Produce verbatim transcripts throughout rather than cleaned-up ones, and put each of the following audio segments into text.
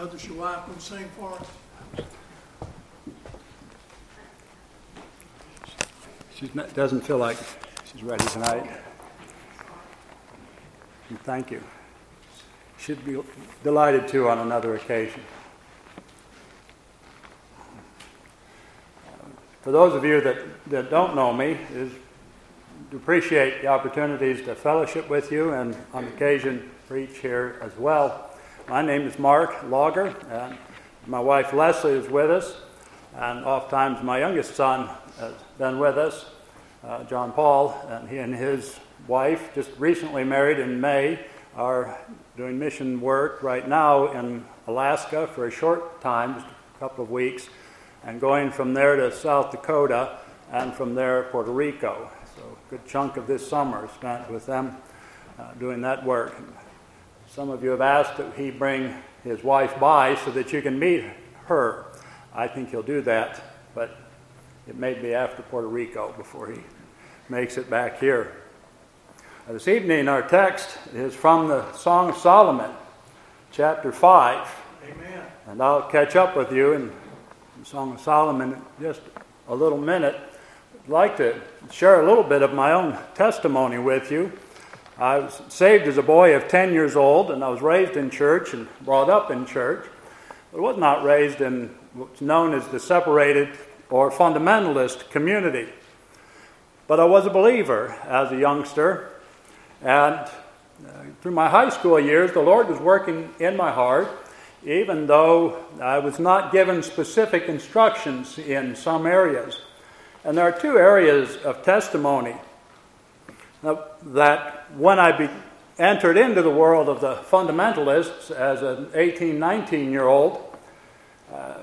Brothers, your wife will sing for us. She doesn't feel like she's ready tonight. And thank you. She'd be delighted to on another occasion. For those of you that, that don't know me, is to appreciate the opportunities to fellowship with you and on occasion preach here as well. My name is Mark Lager, and my wife Leslie is with us, and oftentimes my youngest son has been with us, uh, John Paul, and he and his wife, just recently married in May, are doing mission work right now in Alaska for a short time, just a couple of weeks, and going from there to South Dakota, and from there Puerto Rico. So a good chunk of this summer spent with them uh, doing that work. Some of you have asked that he bring his wife by so that you can meet her. I think he'll do that, but it may be after Puerto Rico before he makes it back here. Uh, this evening our text is from the Song of Solomon, chapter five. Amen. And I'll catch up with you in the Song of Solomon in just a little minute. I'd like to share a little bit of my own testimony with you. I was saved as a boy of ten years old, and I was raised in church and brought up in church. But I was not raised in what's known as the separated or fundamentalist community. But I was a believer as a youngster, and uh, through my high school years, the Lord was working in my heart, even though I was not given specific instructions in some areas. And there are two areas of testimony that when I be, entered into the world of the fundamentalists as an eighteen, nineteen-year-old, uh,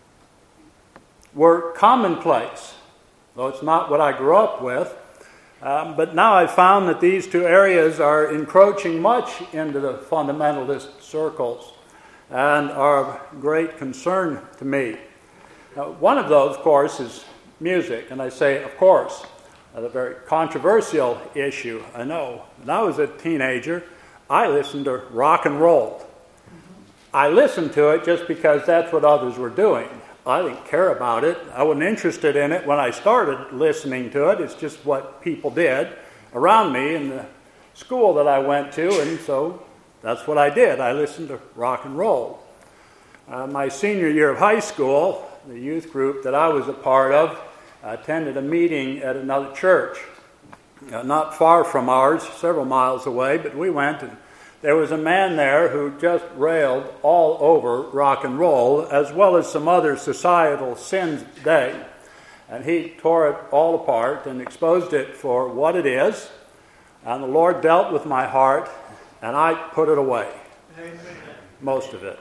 were commonplace, though it's not what I grew up with. Um, but now I've found that these two areas are encroaching much into the fundamentalist circles and are of great concern to me. Now, one of those, of course, is music, and I say, of course. A very controversial issue, I know. When I was a teenager, I listened to rock and roll. I listened to it just because that's what others were doing. I didn't care about it. I wasn't interested in it when I started listening to it. It's just what people did around me in the school that I went to, and so that's what I did. I listened to rock and roll. Uh, my senior year of high school, the youth group that I was a part of, I attended a meeting at another church, uh, not far from ours, several miles away, but we went, and there was a man there who just railed all over rock and roll, as well as some other societal sins today. And he tore it all apart and exposed it for what it is, and the Lord dealt with my heart, and I put it away, Amen. Most of it.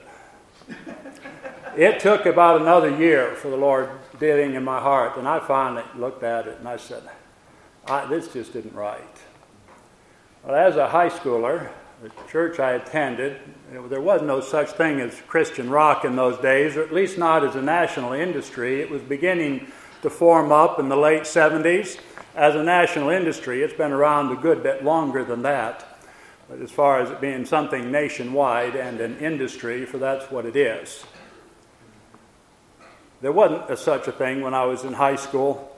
It took about another year for the Lord dealing in my heart, and I finally looked at it and I said, I, this just isn't right. Well, as a high schooler, the church I attended, there was no such thing as Christian rock in those days, or at least not as a national industry. It was beginning to form up in the late seventies as a national industry. It's been around a good bit longer than that. But as far as it being something nationwide and an industry, for that's what it is. There wasn't a, such a thing when I was in high school.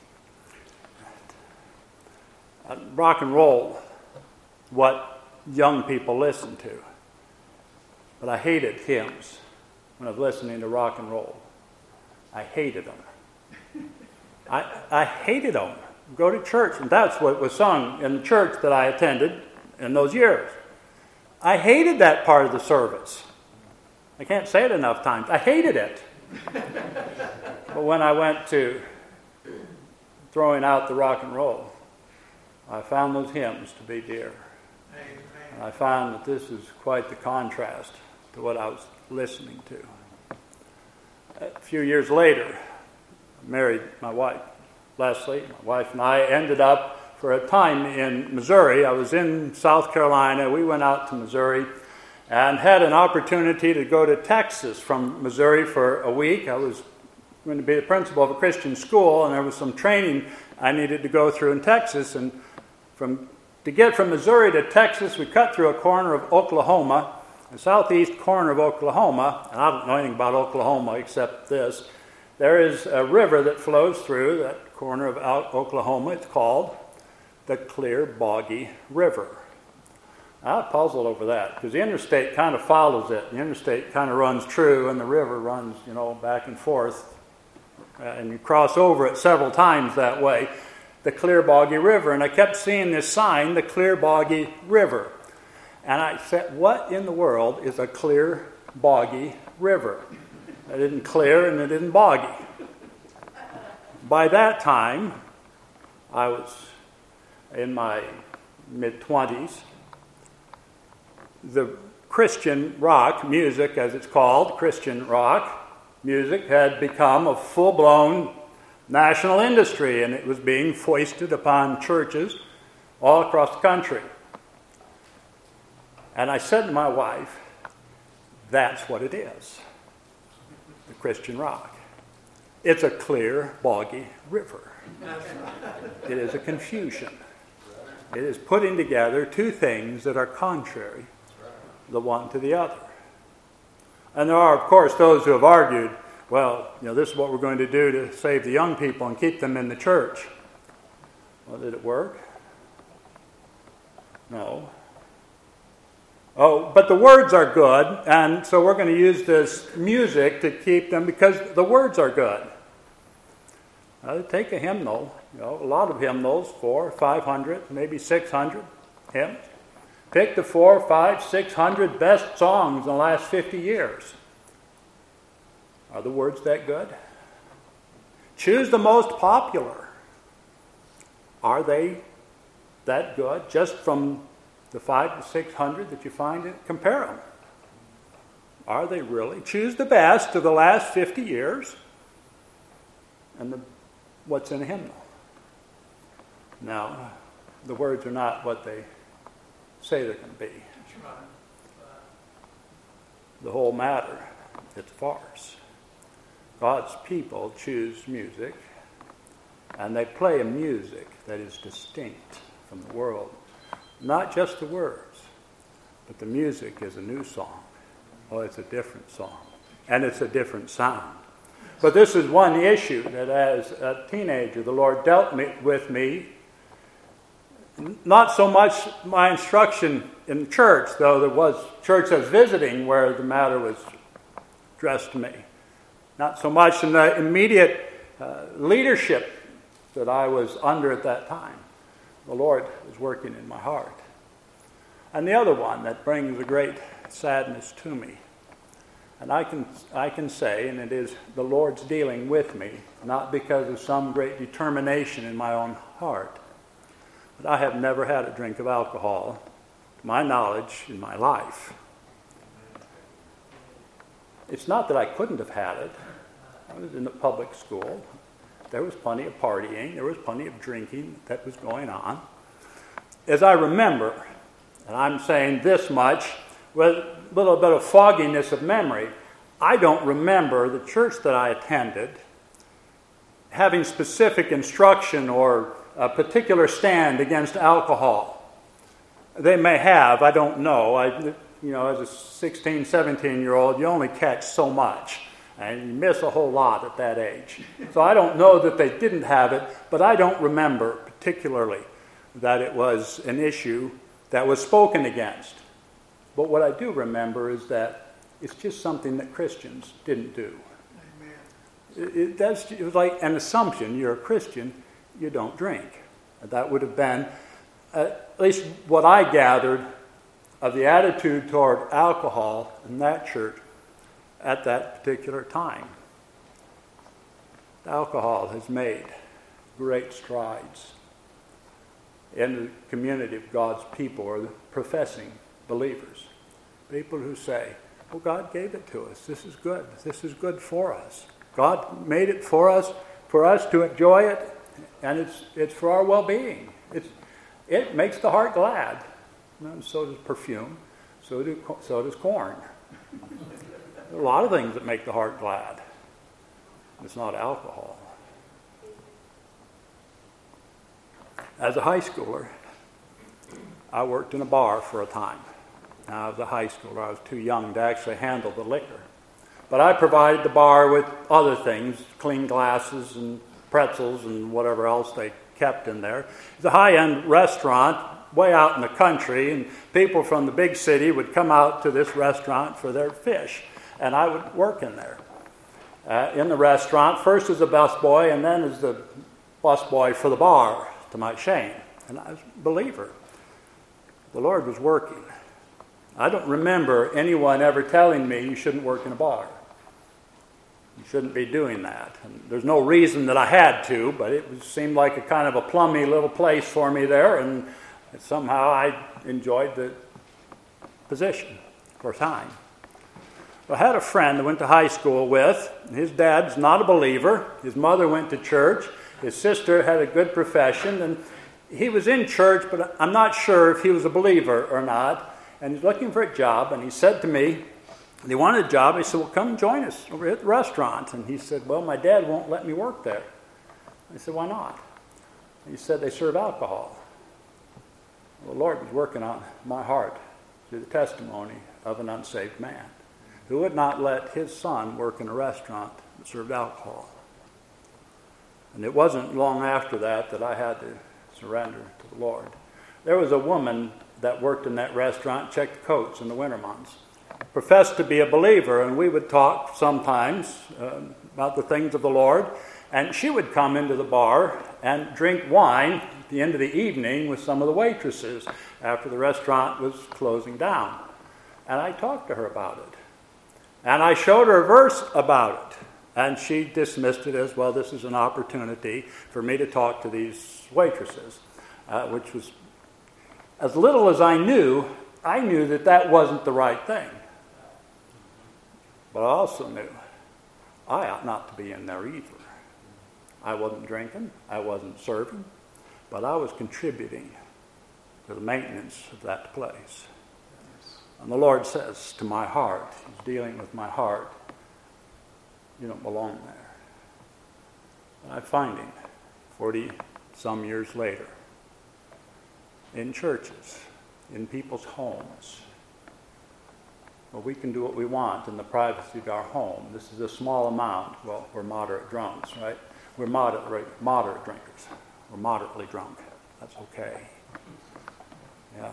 Uh, rock and roll, what young people listen to. But I hated hymns when I was listening to rock and roll. I hated them. I, I hated them. Go to church, and that's what was sung in the church that I attended in those years. I hated that part of the service. I can't say it enough times. I hated it. But when I went to throwing out the rock and roll, I found those hymns to be dear. Amen. And I found that this is quite the contrast to what I was listening to. A few years later, I married my wife, Leslie. My wife and I ended up for a time in Missouri. I was in South Carolina. We went out to Missouri and had an opportunity to go to Texas from Missouri for a week. I was going to be the principal of a Christian school, and there was some training I needed to go through in Texas. And from to get from Missouri to Texas, we cut through a corner of Oklahoma, the southeast corner of Oklahoma, and I don't know anything about Oklahoma except this, there is a river that flows through that corner of Oklahoma. It's called the Clear Boggy River. I puzzled over that because the interstate kind of follows it. The interstate kind of runs true, and the river runs, you know, back and forth, uh, and you cross over it several times that way. The Clear Boggy River, and I kept seeing this sign, the Clear Boggy River, and I said, "What in the world is a clear boggy river?" It isn't clear and it isn't boggy. By that time, I was in my mid-twenties. The Christian rock music, as it's called, Christian rock music, had become a full-blown national industry, and it was being foisted upon churches all across the country. And I said to my wife, that's what it is, the Christian rock. It's a clear, boggy river. It is a confusion. It is putting together two things that are contrary, the one to the other. And there are, of course, those who have argued, well, you know, this is what we're going to do to save the young people and keep them in the church. Well, did it work? No. Oh, but the words are good, and so we're going to use this music to keep them because the words are good. Uh, take a hymnal, you know, a lot of hymnals, four, five hundred, maybe six hundred hymns. Pick the four, five, six hundred best songs in the last fifty years. Are the words that good? Choose the most popular. Are they that good? Just from the five to six hundred that you find it, compare them. Are they really? Choose the best of the last fifty years and the, what's in a hymnal. Now, the words are not what they say they're going to be. The whole matter, it's a farce. God's people choose music, and they play a music that is distinct from the world. Not just the words, but the music is a new song. Oh, it's a different song, and it's a different sound. But this is one issue that as a teenager, the Lord dealt me, with me. Not so much my instruction in church, though there was church I was visiting where the matter was addressed to me. Not so much in the immediate uh, leadership that I was under at that time. The Lord was working in my heart. And the other one that brings a great sadness to me, and I can I can say, and it is the Lord's dealing with me, not because of some great determination in my own heart, but I have never had a drink of alcohol, to my knowledge, in my life. It's not that I couldn't have had it. I was in a public school. There was plenty of partying. There was plenty of drinking that was going on. As I remember, and I'm saying this much, with a little bit of fogginess of memory, I don't remember the church that I attended having specific instruction or a particular stand against alcohol. They may have, I don't know. I, you know, as a sixteen, seventeen-year-old, you only catch so much, and you miss a whole lot at that age. So I don't know that they didn't have it, but I don't remember particularly that it was an issue that was spoken against. But what I do remember is that it's just something that Christians didn't do. Amen. It, it, that's, it was like an assumption. You're a Christian, you don't drink. That would have been at least what I gathered of the attitude toward alcohol in that church at that particular time. Alcohol has made great strides in the community of God's people, or the professing believers. People who say, well, God gave it to us. This is good. This is good for us. God made it for us, for us to enjoy it, and it's it's for our well-being. It's, it makes the heart glad. And so does perfume. So, do, so does corn. There are a lot of things that make the heart glad. It's not alcohol. As a high schooler, I worked in a bar for a time. Now, I was a high schooler. I was too young to actually handle the liquor. But I provided the bar with other things, clean glasses and pretzels and whatever else they kept in there. It's a high-end restaurant way out in the country, and people from the big city would come out to this restaurant for their fish, and I would work in there. Uh, in the restaurant, first as a busboy and then as the busboy for the bar, to my shame. And I was a believer. The Lord was working. I don't remember anyone ever telling me you shouldn't work in a bar. You shouldn't be doing that. And there's no reason that I had to, but it was, seemed like a kind of a plummy little place for me there, and somehow I enjoyed the position for a time. I had a friend I went to high school with. His dad's not a believer. His mother went to church. His sister had a good profession, and he was in church, but I'm not sure if he was a believer or not. And he's looking for a job, and he said to me, he wanted a job. He said, well, come join us over at the restaurant. And he said, well, my dad won't let me work there. I said, why not? He said, they serve alcohol. Well, the Lord was working on my heart through the testimony of an unsaved man who would not let his son work in a restaurant that served alcohol. And it wasn't long after that that I had to surrender to the Lord. There was a woman that worked in that restaurant, checked coats in the winter months, professed to be a believer, and we would talk sometimes uh, about the things of the Lord, and she would come into the bar and drink wine at the end of the evening with some of the waitresses after the restaurant was closing down. And I talked to her about it. And I showed her a verse about it. And she dismissed it as, well, this is an opportunity for me to talk to these waitresses, uh, which was, as little as I knew, I knew that that wasn't the right thing. But I also knew I ought not to be in there either. I wasn't drinking, I wasn't serving, but I was contributing to the maintenance of that place. And the Lord says to my heart, He's dealing with my heart, you don't belong there. And I find Him forty-some years later in churches, in people's homes, where we can do what we want in the privacy of our home. This is a small amount. Well, we're moderate drunks, right? We're moderate, moderate drinkers. We're moderately drunk. That's okay. Yeah.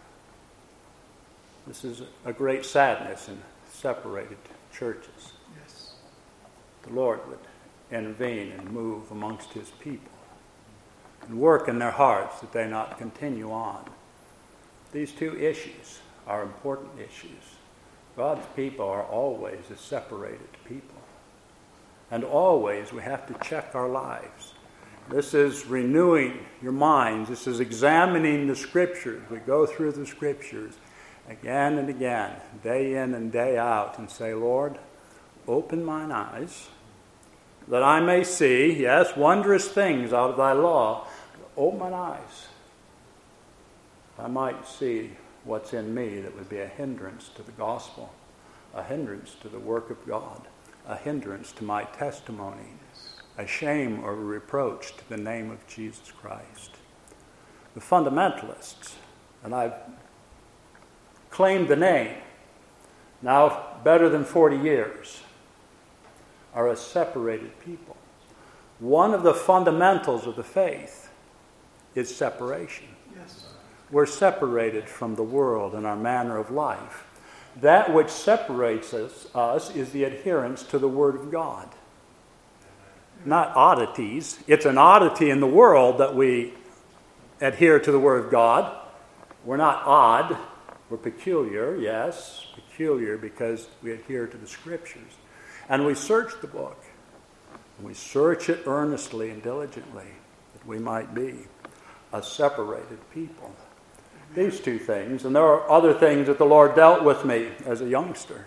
This is a great sadness in separated churches. Yes. The Lord would intervene and move amongst His people and work in their hearts that they not continue on. These two issues are important issues. God's people are always a separated people. And always we have to check our lives. This is renewing your minds. This is examining the Scriptures. We go through the Scriptures again and again, day in and day out, and say, Lord, open mine eyes, that I may see, yes, wondrous things out of thy law. Open mine eyes. I might see what's in me that would be a hindrance to the gospel, a hindrance to the work of God, a hindrance to my testimony, a shame or a reproach to the name of Jesus Christ. The fundamentalists, and I've claimed the name now better than forty years, are a separated people. One of the fundamentals of the faith is separation. Yes. We're separated from the world and our manner of life. That which separates us, us is the adherence to the Word of God. Not oddities. It's an oddity in the world that we adhere to the Word of God. We're not odd. We're peculiar, yes, peculiar because we adhere to the Scriptures. And we search the book. We search it earnestly and diligently that we might be a separated people. These two things, and there are other things that the Lord dealt with me as a youngster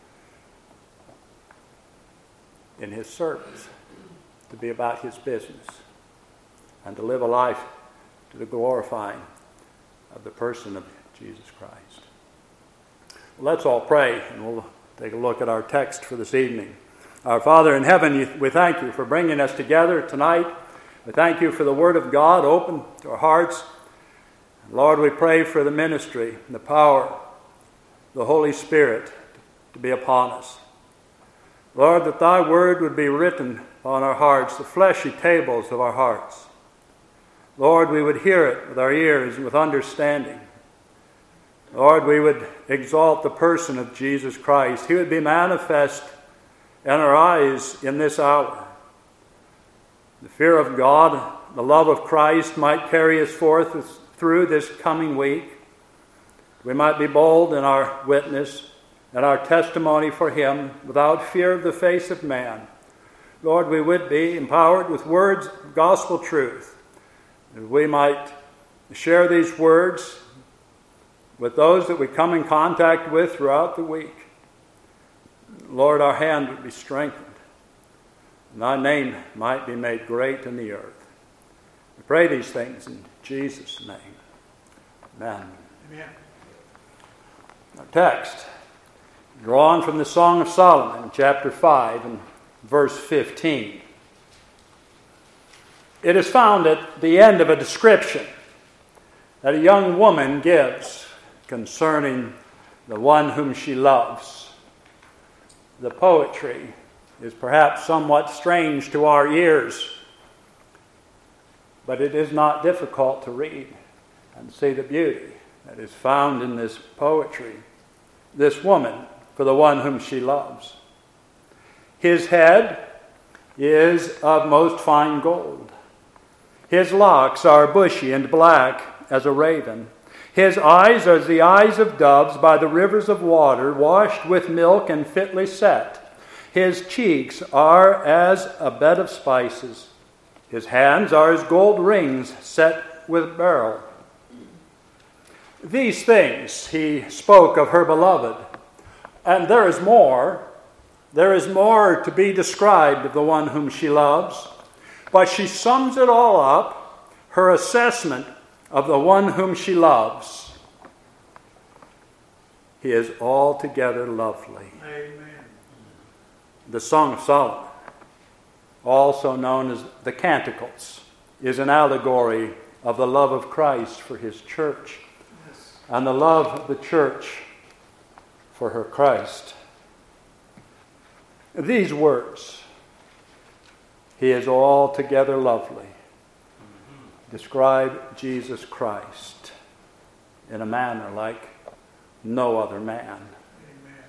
in His service, to be about His business and to live a life to the glorifying of the person of Jesus Christ. Well, let's all pray, and we'll take a look at our text for this evening. Our Father in heaven, we thank You for bringing us together tonight. We thank You for the Word of God open to our hearts. Lord, we pray for the ministry and the power the Holy Spirit to be upon us. Lord, that thy word would be written on our hearts, the fleshy tables of our hearts. Lord, we would hear it with our ears and with understanding. Lord, we would exalt the person of Jesus Christ. He would be manifest in our eyes in this hour. The fear of God, the love of Christ might carry us forth through this coming week. We might be bold in our witness and our testimony for him without fear of the face of man. Lord, we would be empowered with words of gospel truth. That we might share these words with those that we come in contact with throughout the week. Lord, our hand would be strengthened, and thy name might be made great in the earth. We pray these things in Jesus' name. Amen. Amen. Our text, drawn from the Song of Solomon, chapter five and verse fifteen. It is found at the end of a description that a young woman gives concerning the one whom she loves. The poetry is perhaps somewhat strange to our ears, but it is not difficult to read and see the beauty that is found in this poetry. This woman, for the one whom she loves. His head is of most fine gold. His locks are bushy and black as a raven. His eyes are as the eyes of doves by the rivers of water, washed with milk and fitly set. His cheeks are as a bed of spices. His hands are as gold rings set with beryl. These things he spoke of her beloved. And there is more. There is more to be described of the one whom she loves. But she sums it all up, her assessment of the one whom she loves. He is altogether lovely. Amen. The Song of Solomon, also known as the Canticles, is an allegory of the love of Christ for his church, Yes. and the love of the church for her Christ. These words, he is altogether lovely, describe Jesus Christ in a manner like no other man. Amen.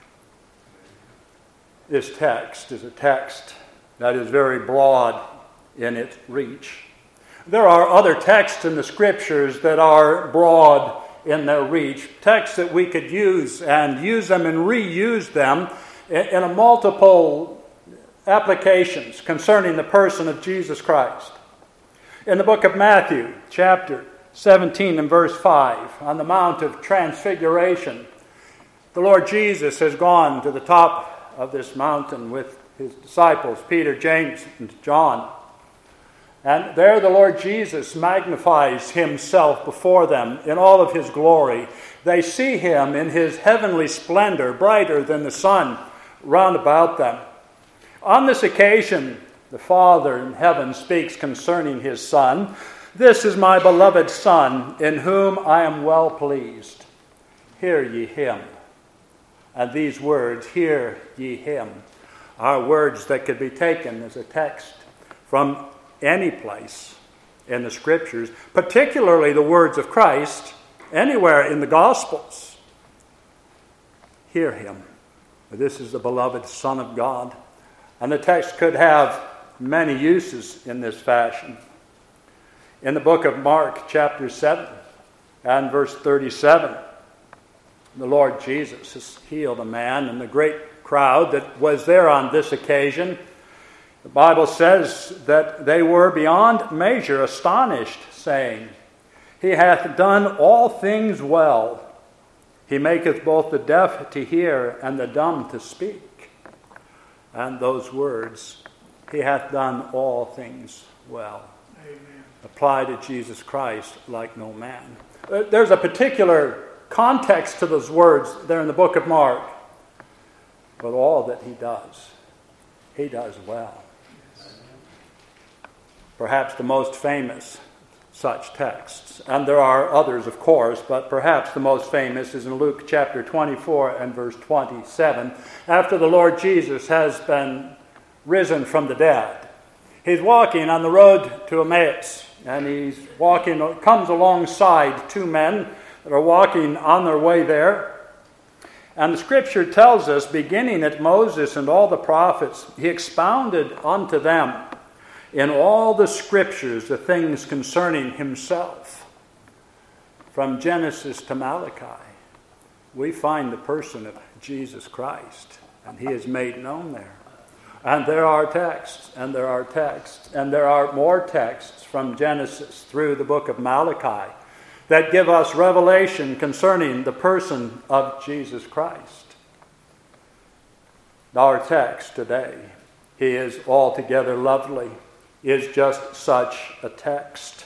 This text is a text that is very broad in its reach. There are other texts in the Scriptures that are broad in their reach, texts that we could use and use them and reuse them in a multiple applications concerning the person of Jesus Christ. In the book of Matthew, chapter seventeen and verse five, on the Mount of Transfiguration, the Lord Jesus has gone to the top of this mountain with his disciples, Peter, James, and John. And there the Lord Jesus magnifies himself before them in all of his glory. They see him in his heavenly splendor, brighter than the sun round about them. On this occasion, the Father in heaven speaks concerning his Son. This is my beloved Son, in whom I am well pleased. Hear ye him. And these words, hear ye him, are words that could be taken as a text from any place in the Scriptures, particularly the words of Christ, anywhere in the Gospels. Hear him. This is the beloved Son of God. And the text could have many uses in this fashion. In the book of Mark, chapter seven, and verse thirty-seven, the Lord Jesus has healed a man, and the great crowd that was there on this occasion, the Bible says that they were beyond measure astonished, saying, He hath done all things well. He maketh both the deaf to hear and the dumb to speak. And those words, He hath done all things well, Amen. apply to Jesus Christ like no man. There's a particular context to those words there in the book of Mark. But all that he does, he does well. Perhaps the most famous such texts. And there are others, of course, but perhaps the most famous is in Luke chapter twenty-four and verse twenty-seven. After the Lord Jesus has been risen from the dead, he's walking on the road to Emmaus, and he's walking, comes alongside two men that are walking on their way there. And the scripture tells us, beginning at Moses and all the prophets, he expounded unto them in all the scriptures the things concerning himself. From Genesis to Malachi, we find the person of Jesus Christ, and he is made known there. And there are texts, and there are texts, and there are more texts from Genesis through the book of Malachi that give us revelation concerning the person of Jesus Christ. Our text today, he is altogether lovely, is just such a text.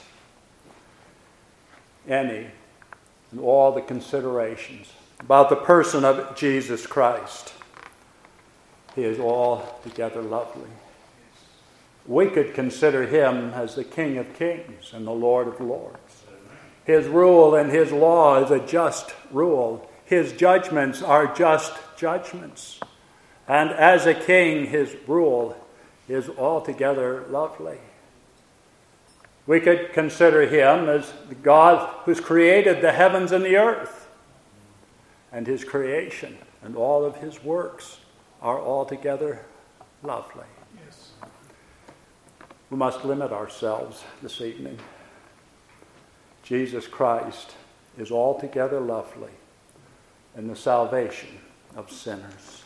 Any and all the considerations about the person of Jesus Christ, he is altogether lovely. We could consider him as the King of Kings and the Lord of Lords. His rule and his law is a just rule. His judgments are just judgments. And as a king, his rule is altogether lovely. We could consider him as the God who's created the heavens and the earth. And his creation and all of his works are altogether lovely. Yes. We must limit ourselves this evening. Jesus Christ is altogether lovely in the salvation of sinners.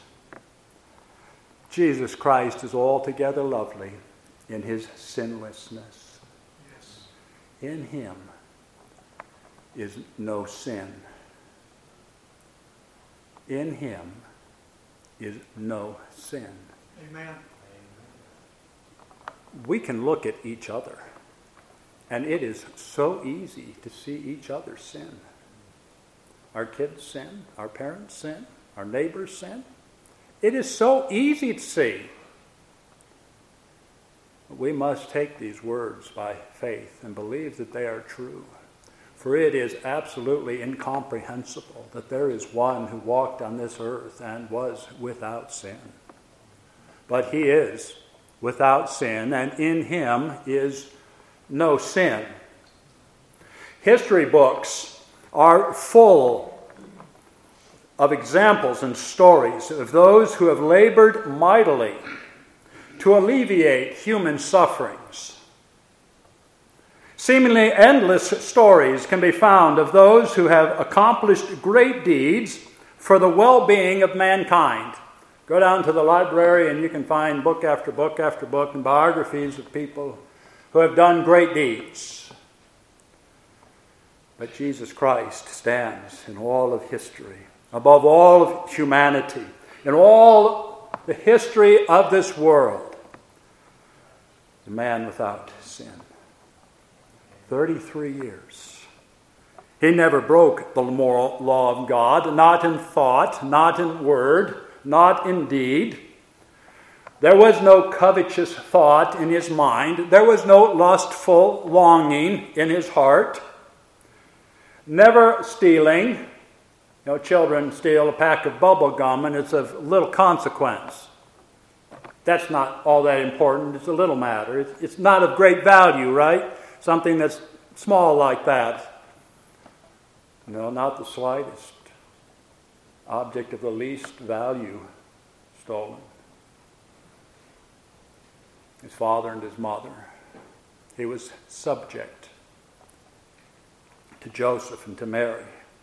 Jesus Christ is altogether lovely in his sinlessness. Yes. In him is no sin. In him is no sin. Amen. We can look at each other, and it is so easy to see each other sin. Our kids sin, our parents sin, our neighbors sin. It is so easy to see. But we must take these words by faith and believe that they are true. For it is absolutely incomprehensible that there is one who walked on this earth and was without sin. But he is without sin, and in him is no sin. History books are full of examples and stories of those who have labored mightily to alleviate human sufferings. Seemingly endless stories can be found of those who have accomplished great deeds for the well-being of mankind. Go down to the library and you can find book after book after book and biographies of people who have done great deeds. But Jesus Christ stands in all of history, above all of humanity, in all the history of this world, the man without sin. thirty-three years. He never broke the moral law of God, not in thought, not in word, not in deed. There was no covetous thought in his mind. There was no lustful longing in his heart. Never stealing. You know, children steal a pack of bubble gum and it's of little consequence. That's not all that important. It's a little matter. It's, it's not of great value, right? Something that's small like that. No, not the slightest. Object of the least value stolen. His father and his mother. He was subject to Joseph and to Mary.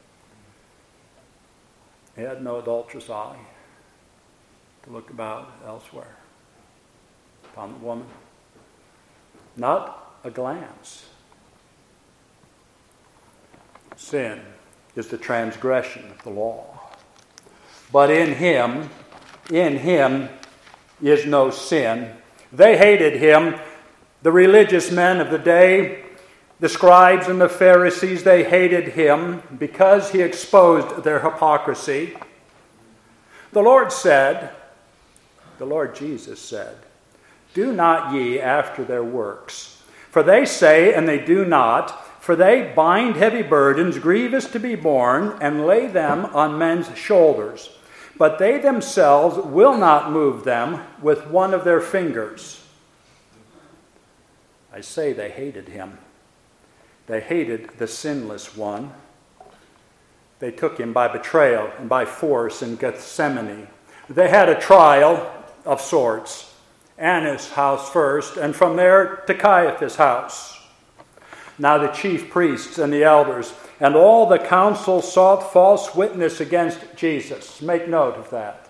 He had no adulterous eye to look about elsewhere upon the woman. Not a glance. Sin is the transgression of the law. But in him, in him is no sin. They hated him, the religious men of the day, the scribes and the Pharisees, they hated him because he exposed their hypocrisy. The Lord said, the Lord Jesus said, "Do not ye after their works. For they say, and they do not, for they bind heavy burdens, grievous to be borne, and lay them on men's shoulders. But they themselves will not move them with one of their fingers. I say they hated him. They hated the sinless one. They took him by betrayal and by force in Gethsemane. They had a trial of sorts. Annas' house first, and from there to Caiaphas' house. Now the chief priests and the elders and all the council sought false witness against Jesus. Make note of that.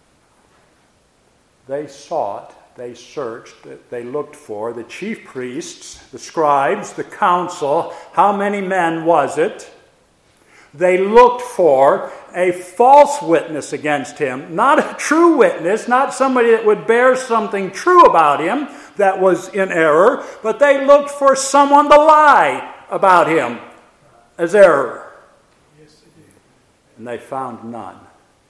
They sought, they searched, they looked for the chief priests, the scribes, the council. How many men was it? They looked for a false witness against him, not a true witness, not somebody that would bear something true about him that was in error, but they looked for someone to lie about him as error. Yes, they did. And they found none.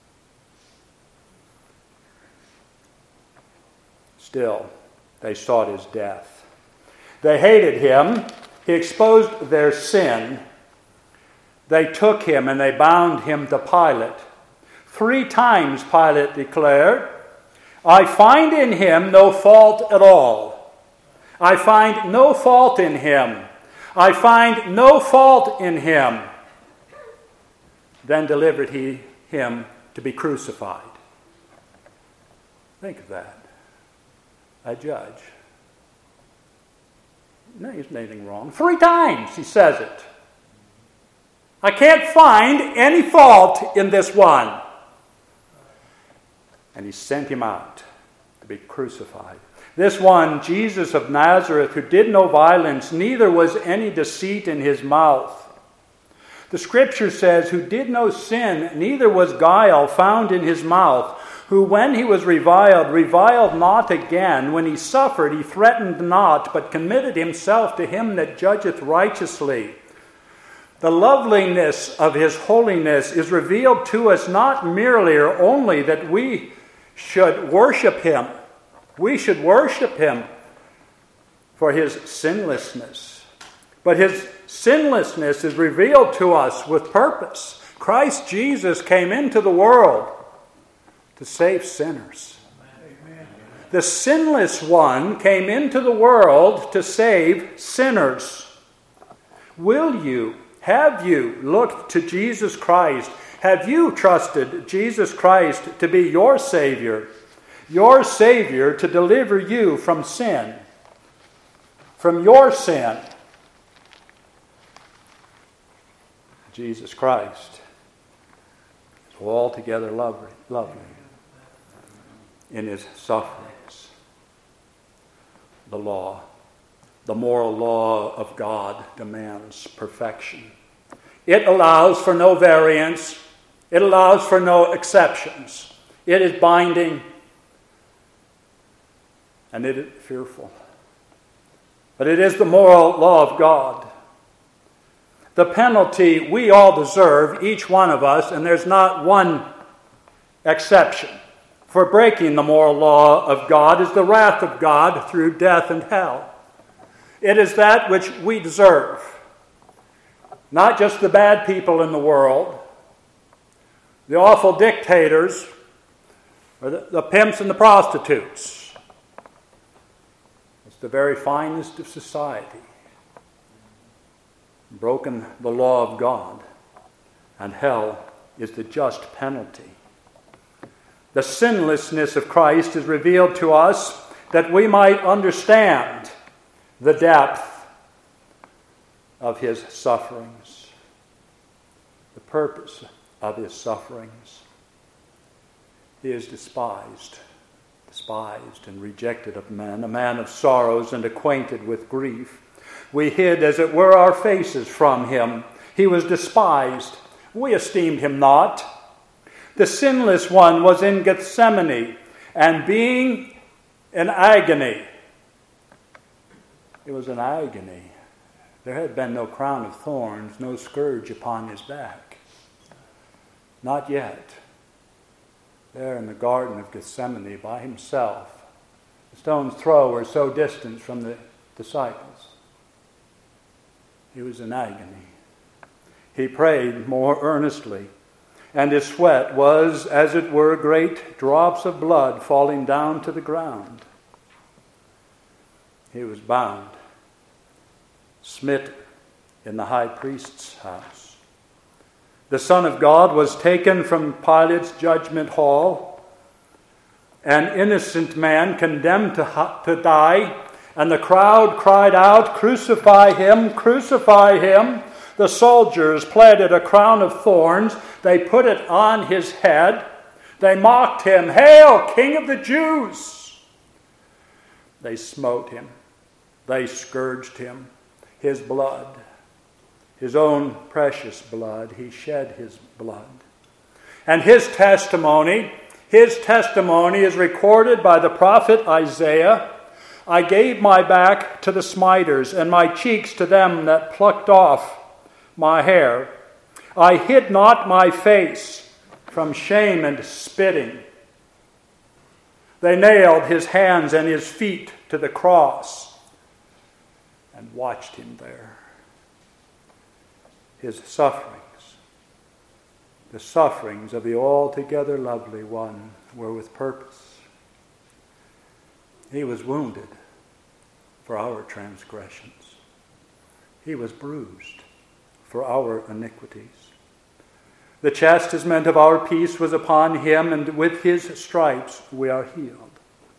Still, they sought his death. They hated him. He exposed their sin. They took him and they bound him to Pilate. Three times Pilate declared, I find in him no fault at all. I find no fault in him. I find no fault in him. Then delivered he him to be crucified. Think of that. A judge. No, he's anything wrong. Three times he says it. I can't find any fault in this one. And he sent him out to be crucified. This one, Jesus of Nazareth, who did no violence, neither was any deceit in his mouth. The scripture says, who did no sin, neither was guile found in his mouth, who when he was reviled, reviled not again. When he suffered, he threatened not, but committed himself to him that judgeth righteously. The loveliness of his holiness is revealed to us not merely or only that we should worship him. We should worship him for his sinlessness. But his sinlessness is revealed to us with purpose. Christ Jesus came into the world to save sinners. Amen. The sinless one came into the world to save sinners. Will you Have you looked to Jesus Christ? Have you trusted Jesus Christ to be your Savior? Your Savior to deliver you from sin. From your sin. Jesus Christ is altogether lovely, lovely in his sufferings. The law. The moral law of God demands perfection. It allows for no variance. It allows for no exceptions. It is binding and it is fearful. But it is the moral law of God. The penalty we all deserve, each one of us, and there's not one exception for breaking the moral law of God, is the wrath of God through death and hell. It is that which we deserve. Not just the bad people in the world, the awful dictators, or the, the pimps and the prostitutes. It's the very finest of society. Broken the law of God, and hell is the just penalty. The sinlessness of Christ is revealed to us that we might understand the depth of his sufferings, the purpose of his sufferings. He is despised, despised and rejected of men, a man of sorrows and acquainted with grief. We hid, as it were, our faces from him. He was despised. We esteemed him not. The sinless one was in Gethsemane, and being in agony, it was an agony. There had been no crown of thorns, no scourge upon his back. Not yet. There in the Garden of Gethsemane by himself, a stone's throw or so distant from the disciples. He was in agony. He prayed more earnestly, and his sweat was, as it were, great drops of blood falling down to the ground. He was bound, smitten in the high priest's house. The Son of God was taken from Pilate's judgment hall, an innocent man condemned to, to die, and the crowd cried out, "Crucify him, crucify him." The soldiers planted a crown of thorns. They put it on his head. They mocked him, "Hail, King of the Jews!" They smote him. They scourged him. His blood, his own precious blood, he shed his blood. And his testimony, his testimony is recorded by the prophet Isaiah. "I gave my back to the smiters, and my cheeks to them that plucked off my hair. I hid not my face from shame and spitting." They nailed his hands and his feet to the cross and watched him there. His sufferings, the sufferings of the altogether lovely one, were with purpose. He was wounded for our transgressions. He was bruised for our iniquities. The chastisement of our peace was upon him, and with his stripes we are healed.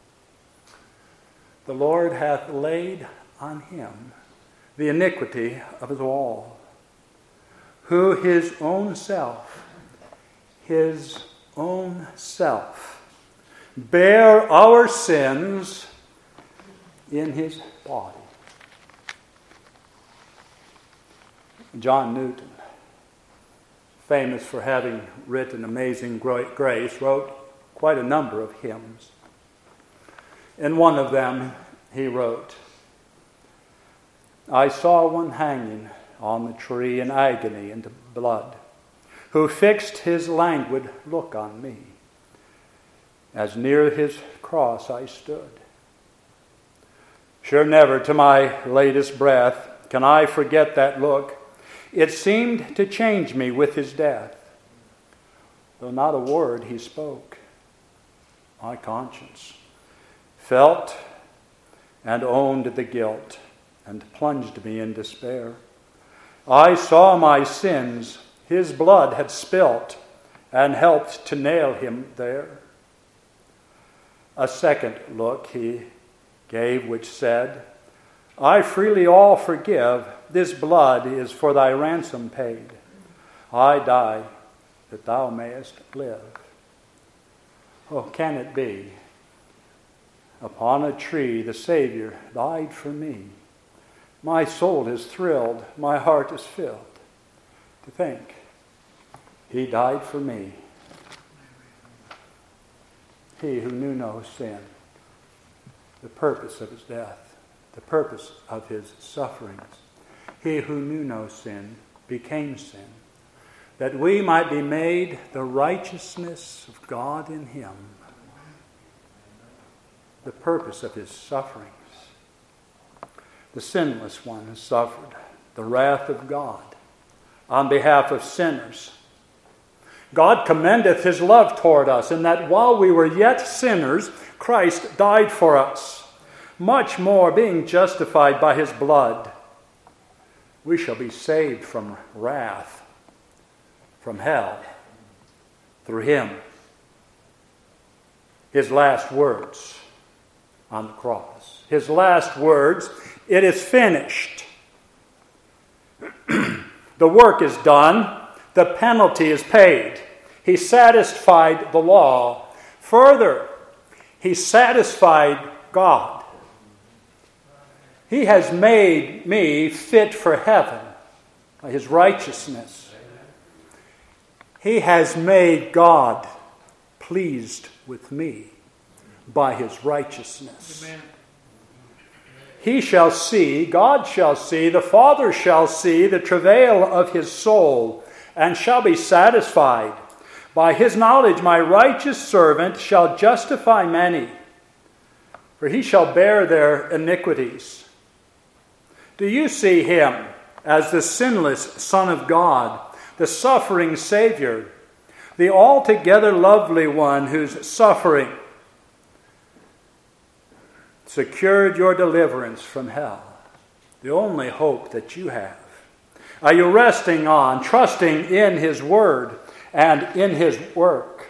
The Lord hath laid on him the iniquity of us all, who his own self, his own self, bare our sins in his body. John Newton, famous for having written Amazing Grace, wrote quite a number of hymns. In one of them, he wrote, "I saw one hanging on the tree in agony and blood, who fixed his languid look on me, as near his cross I stood. Sure never to my latest breath can I forget that look. It seemed to change me with his death. Though not a word he spoke, my conscience felt and owned the guilt and plunged me in despair. I saw my sins his blood had spilt and helped to nail him there. A second look he gave which said, I freely all forgive. This blood is for thy ransom paid. I die that thou mayest live. Oh, can it be? Upon a tree the Savior died for me. My soul is thrilled, my heart is filled to think he died for me. He who knew no sin, the purpose of his death, the purpose of his sufferings. He who knew no sin became sin, that we might be made the righteousness of God in him. The purpose of his sufferings. The sinless one has suffered the wrath of God on behalf of sinners. God commendeth his love toward us, in that while we were yet sinners, Christ died for us. Much more, being justified by his blood, we shall be saved from wrath, from hell, through him. His last words on the cross. His last words, it is finished. The work is done. The penalty is paid. He satisfied the law. Further, he satisfied God. He has made me fit for heaven by his righteousness. He has made God pleased with me by his righteousness. Amen. He shall see, God shall see, the Father shall see the travail of his soul, and shall be satisfied. By his knowledge my righteous servant shall justify many, for he shall bear their iniquities. Do you see him as the sinless Son of God, the suffering Savior, the altogether lovely one whose suffering secured your deliverance from hell, the only hope that you have? Are you resting on, trusting in His Word and in His work?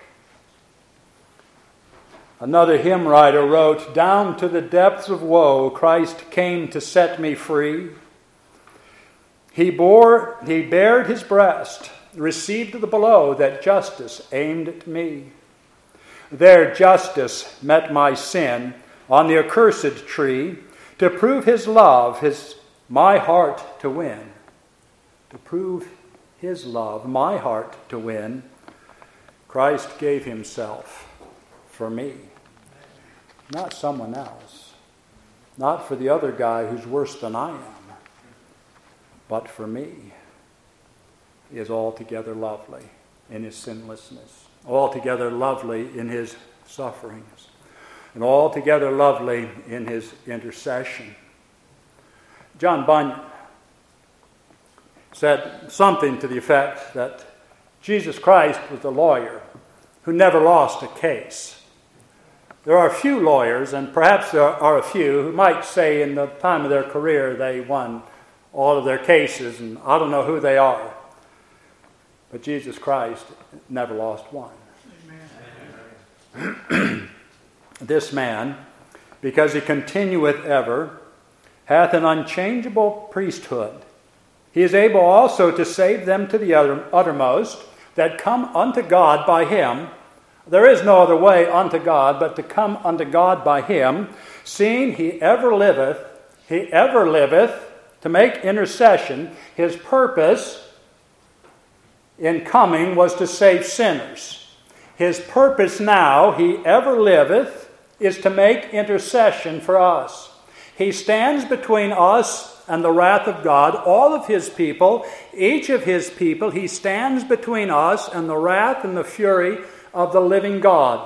Another hymn writer wrote, "Down to the depths of woe, Christ came to set me free. He bore, he bared His breast, received the blow that justice aimed at me. There justice met my sin on the accursed tree, to prove His love, His my heart to win. To prove His love, my heart to win, Christ gave Himself for me." Not someone else. Not for the other guy who's worse than I am. But for me. He is altogether lovely in His sinlessness. Altogether lovely in His sufferings. And altogether lovely in His intercession. John Bunyan said something to the effect that Jesus Christ was a lawyer who never lost a case. There are a few lawyers, and perhaps there are a few, who might say in the time of their career they won all of their cases, and I don't know who they are. But Jesus Christ never lost one. Amen. This man, because He continueth ever, hath an unchangeable priesthood. He is able also to save them to the uttermost that come unto God by Him. There is no other way unto God but to come unto God by Him, seeing He ever liveth, He ever liveth to make intercession. His purpose in coming was to save sinners. His purpose now, He ever liveth, is to make intercession for us. He stands between us and the wrath of God, all of His people, each of His people, He stands between us and the wrath and the fury of the living God.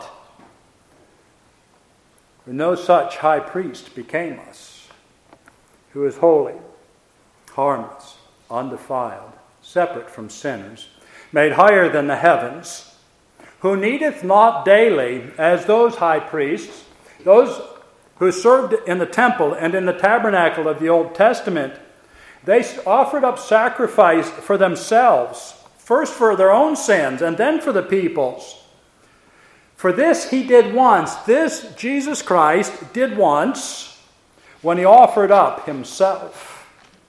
For no such high priest became us, who is holy, harmless, undefiled, separate from sinners, made higher than the heavens, who needeth not daily, as those high priests, those who served in the temple and in the tabernacle of the Old Testament, they offered up sacrifice for themselves, first for their own sins and then for the people's. For this He did once, this Jesus Christ did once, when He offered up Himself.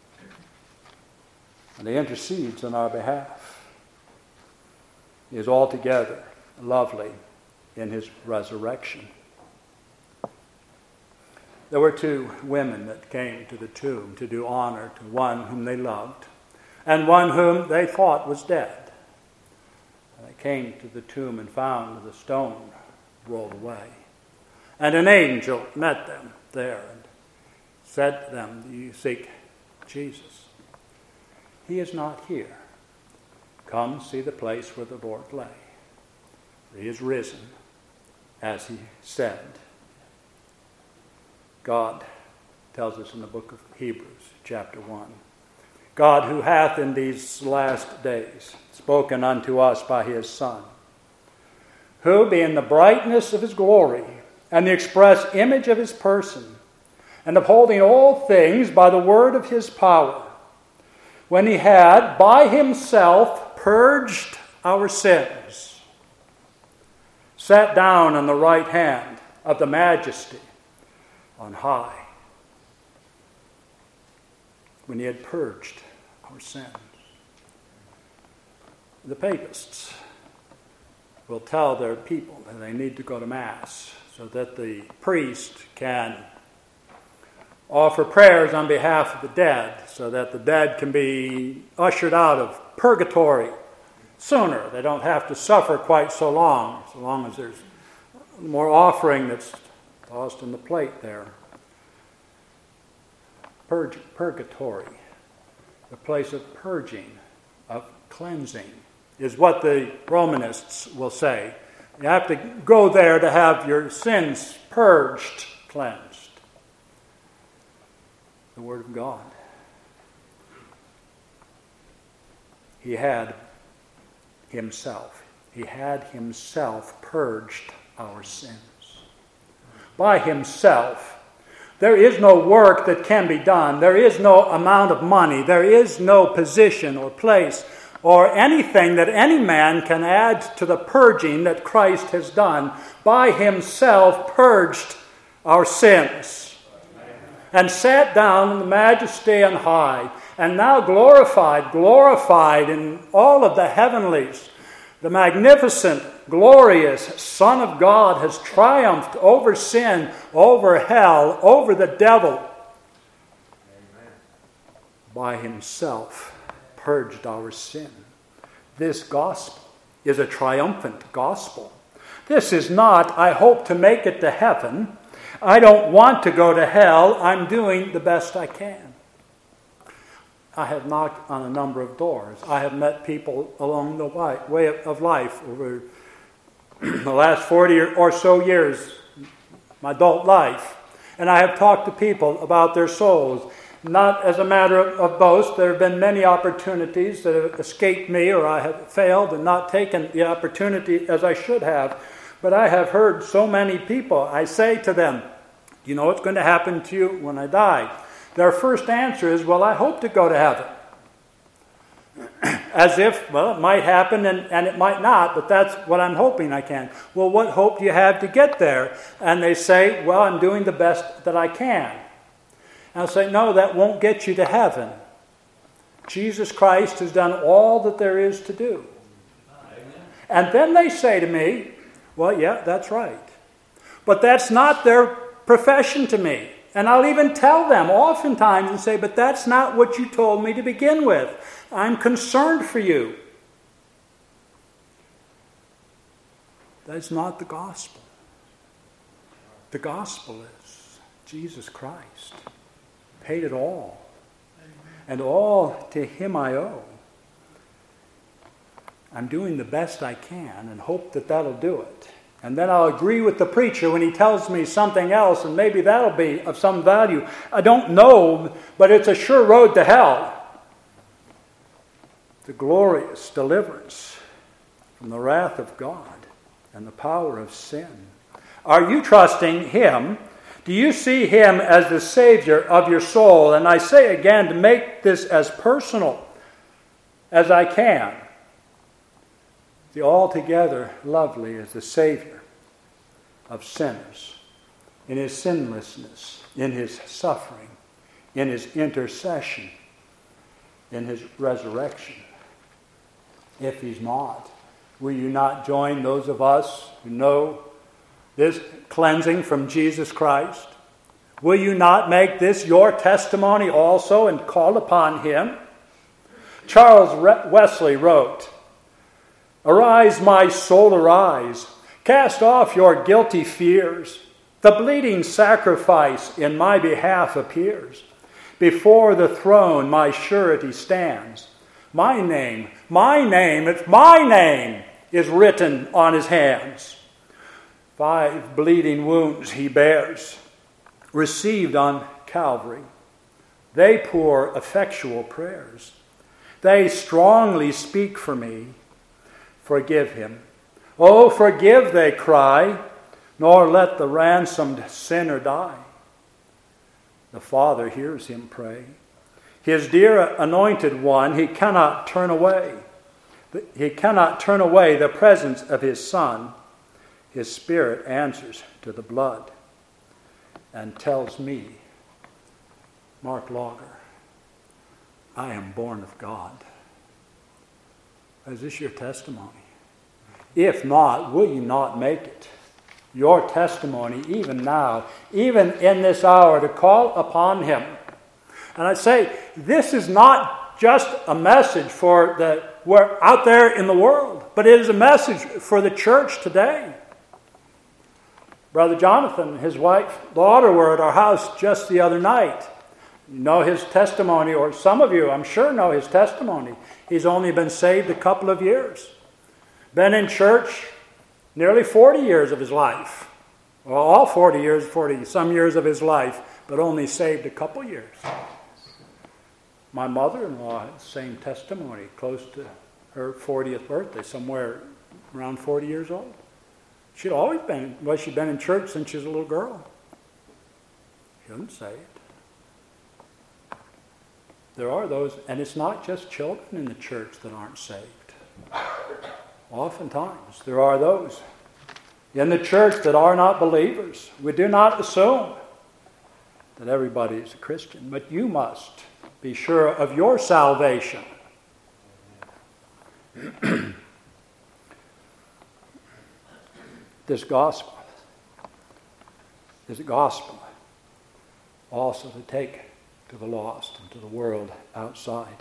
And He intercedes on our behalf. He is altogether lovely in His resurrection. There were two women that came to the tomb to do honor to one whom they loved and one whom they thought was dead. They came to the tomb and found the stone rolled away. And an angel met them there and said to them, "Do you seek Jesus? He is not here. Come see the place where the Lord lay. For He is risen, as He said." God tells us in the book of Hebrews, chapter one, God who hath in these last days spoken unto us by His Son, who being the brightness of His glory and the express image of His person, and upholding all things by the word of His power, when He had by Himself purged our sins, sat down on the right hand of the Majesty on high. When He had purged our sins. The papists will tell their people that they need to go to Mass so that the priest can offer prayers on behalf of the dead, so that the dead can be ushered out of purgatory sooner. They don't have to suffer quite so long, so long as there's more offering that's tossed in the plate there. Purg- purgatory, the place of purging, of cleansing, is what the Romanists will say. You have to go there to have your sins purged, cleansed. The Word of God. he had himself. He had himself purged our sins. By himself. There is no work that can be done. There is no amount of money. There is no position or place or anything that any man can add to the purging that Christ has done. By himself purged our sins and sat down in the majesty on high, and now glorified, glorified in all of the heavenlies. The magnificent, glorious Son of God has triumphed over sin, over hell, over the devil. Amen. By himself purged our sin. This gospel is a triumphant gospel. This is not, I hope to make it to heaven. I don't want to go to hell. I'm doing the best I can. I have knocked on a number of doors. I have met people along the way of life over the last forty or so years, my adult life. And I have talked to people about their souls. Not as a matter of boast. There have been many opportunities that have escaped me, or I have failed and not taken the opportunity as I should have. But I have heard so many people, I say to them, you know what's going to happen to you when I die? Their first answer is, well, I hope to go to heaven. As if, well, it might happen and, and it might not, but that's what I'm hoping I can. Well, what hope do you have to get there? And they say, well, I'm doing the best that I can. And I'll say, no, that won't get you to heaven. Jesus Christ has done all that there is to do. And then they say to me, well, yeah, that's right. But that's not their profession to me. And I'll even tell them oftentimes and say, but that's not what you told me to begin with. I'm concerned for you. That's not the gospel. The gospel is Jesus Christ paid it all. And all to him I owe. I'm doing the best I can and hope that that'll do it. And then I'll agree with the preacher when he tells me something else, and maybe that'll be of some value. I don't know, but it's a sure road to hell. The glorious deliverance from the wrath of God and the power of sin. Are you trusting him? Do you see him as the Savior of your soul? And I say again, to make this as personal as I can. The altogether lovely is the Savior of sinners in his sinlessness, in his suffering, in his intercession, in his resurrection. If he's not, will you not join those of us who know this cleansing from Jesus Christ? Will you not make this your testimony also and call upon him? Charles Wesley wrote, "Arise, my soul, arise. Cast off your guilty fears. The bleeding sacrifice in my behalf appears. Before the throne my surety stands. My name, my name, it's my name is written on his hands. Five bleeding wounds he bears, received on Calvary. They pour effectual prayers. They strongly speak for me. Forgive him. Oh, forgive, they cry, nor let the ransomed sinner die. The Father hears him pray. His dear anointed one, he cannot turn away. He cannot turn away the presence of his Son. His Spirit answers to the blood and tells me, Mark Lager, I am born of God. Is this your testimony? If not, will you not make it your testimony even now, even in this hour, to call upon him? And I say, this is not just a message for the we're out there in the world, but it is a message for the church today. Brother Jonathan and his wife, daughter, were at our house just the other night. You know his testimony, or some of you, I'm sure, know his testimony. He's only been saved a couple of years. Been in church nearly forty years of his life. Well, all forty years, forty some years of his life, but only saved a couple years. My mother-in-law had the same testimony, close to her fortieth birthday, somewhere around forty years old. She'd always been, well, she'd been in church since she was a little girl. She wasn't saved. There are those, and it's not just children in the church that aren't saved. Oftentimes, there are those in the church that are not believers. We do not assume that everybody is a Christian, but you must be sure of your salvation. This gospel is a gospel also to take to the lost and to the world outside.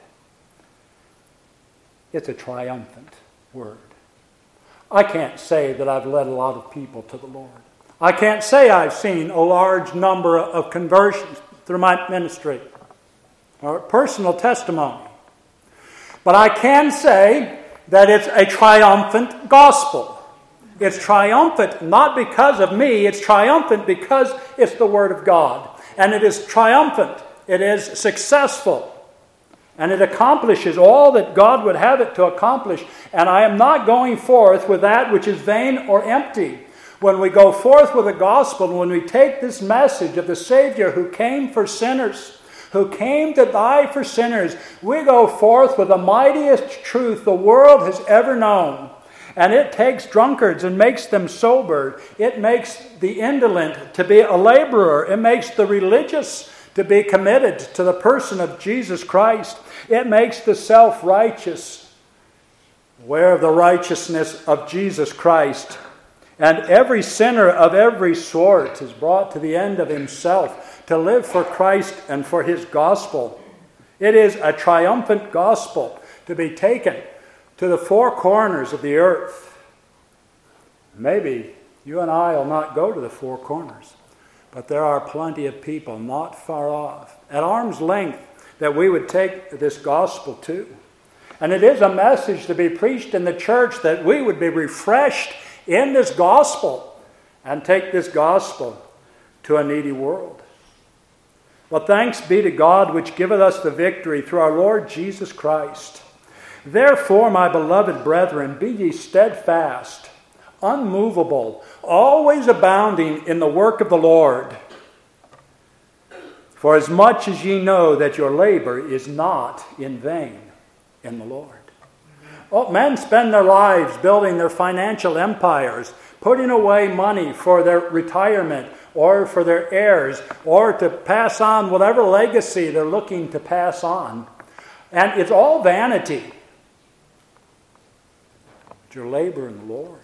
It's a triumphant word. I can't say that I've led a lot of people to the Lord. I can't say I've seen a large number of conversions through my ministry or personal testimony. But I can say that it's a triumphant gospel. It's triumphant not because of me, it's triumphant because it's the Word of God. And it is triumphant, it is successful, and it accomplishes all that God would have it to accomplish. And I am not going forth with that which is vain or empty. When we go forth with the gospel, when we take this message of the Savior who came for sinners, who came to die for sinners, we go forth with the mightiest truth the world has ever known. And it takes drunkards and makes them sober. It makes the indolent to be a laborer. It makes the religious to be committed to the person of Jesus Christ. It makes the self-righteous aware of the righteousness of Jesus Christ. And every sinner of every sort is brought to the end of himself to live for Christ and for His gospel. It is a triumphant gospel to be taken to the four corners of the earth. Maybe you and I will not go to the four corners, but there are plenty of people not far off, at arm's length, that we would take this gospel to. And it is a message to be preached in the church that we would be refreshed in this gospel and take this gospel to a needy world. Well, thanks be to God which giveth us the victory through our Lord Jesus Christ. Therefore, my beloved brethren, be ye steadfast, unmovable, always abounding in the work of the Lord. For as much as ye know that your labor is not in vain in the Lord. Oh, men spend their lives building their financial empires, putting away money for their retirement or for their heirs, or to pass on whatever legacy they're looking to pass on. And it's all vanity. But your labor in the Lord,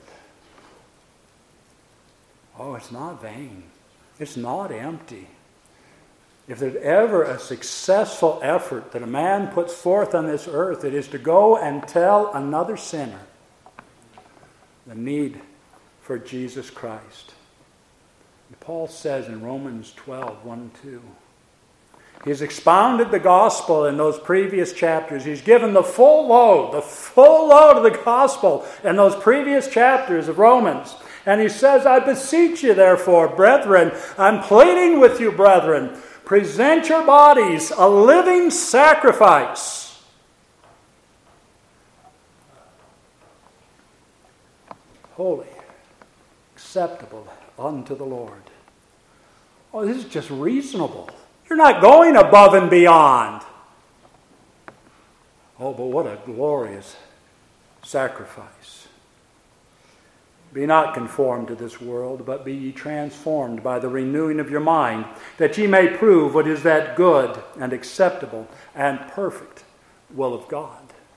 oh, it's not vain. It's not empty. If there's ever a successful effort that a man puts forth on this earth, it is to go and tell another sinner the need for Jesus Christ. And Paul says in Romans twelve, one and two, he's expounded the gospel in those previous chapters. He's given the full load, the full load of the gospel in those previous chapters of Romans. And he says, I beseech you, therefore, brethren, I'm pleading with you, brethren, present your bodies a living sacrifice. Holy, acceptable unto the Lord. Oh, this is just reasonable. You're not going above and beyond. Oh, but what a glorious sacrifice. Be not conformed to this world, but be ye transformed by the renewing of your mind, that ye may prove what is that good and acceptable and perfect will of God.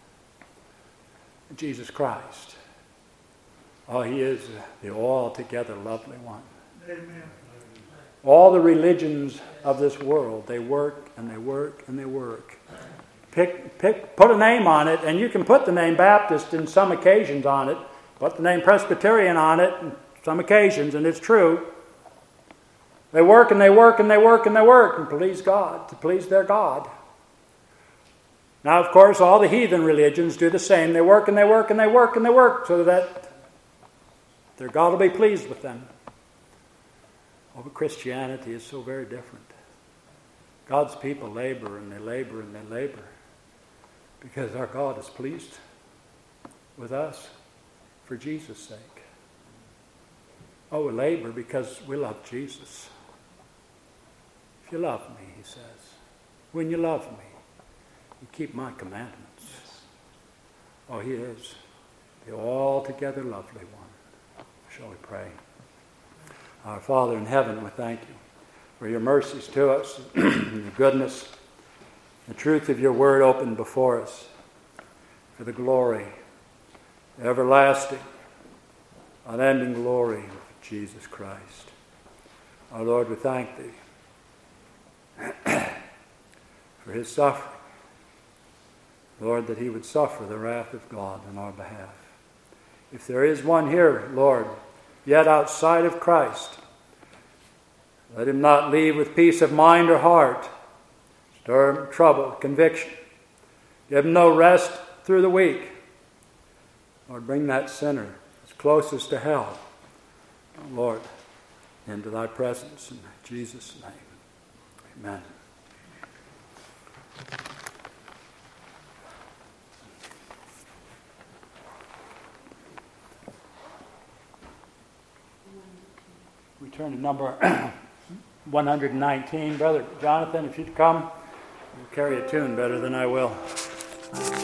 Jesus Christ. Oh, He is the altogether lovely one. Amen. All the religions of this world, they work and they work and they work. Pick, pick, put a name on it, and you can put the name Baptist in some occasions on it. Put the name Presbyterian on it on some occasions, and it's true. They work and they work and they work and they work and please God, to please their God. Now, of course, all the heathen religions do the same. They work and they work and they work and they work so that their God will be pleased with them. Oh, but Christianity is so very different. God's people labor and they labor and they labor because our God is pleased with us for Jesus' sake. Oh, we labor because we love Jesus. If you love me, he says, when you love me, you keep my commandments. Oh, he is the altogether lovely one. Shall we pray? Our Father in heaven, we thank you for your mercies to us, and the goodness, the truth of your word opened before us, for the glory, the everlasting, unending glory of Jesus Christ. Our Lord, we thank thee for his suffering. Lord, that he would suffer the wrath of God on our behalf. If there is one here, Lord, yet outside of Christ, let him not leave with peace of mind or heart. Stir him trouble, conviction. Give him no rest through the week. Lord, bring that sinner as closest to hell, Lord, into thy presence in Jesus' name. Amen. We turn to number one hundred nineteen. Brother Jonathan, if you'd come, you'll carry a tune better than I will.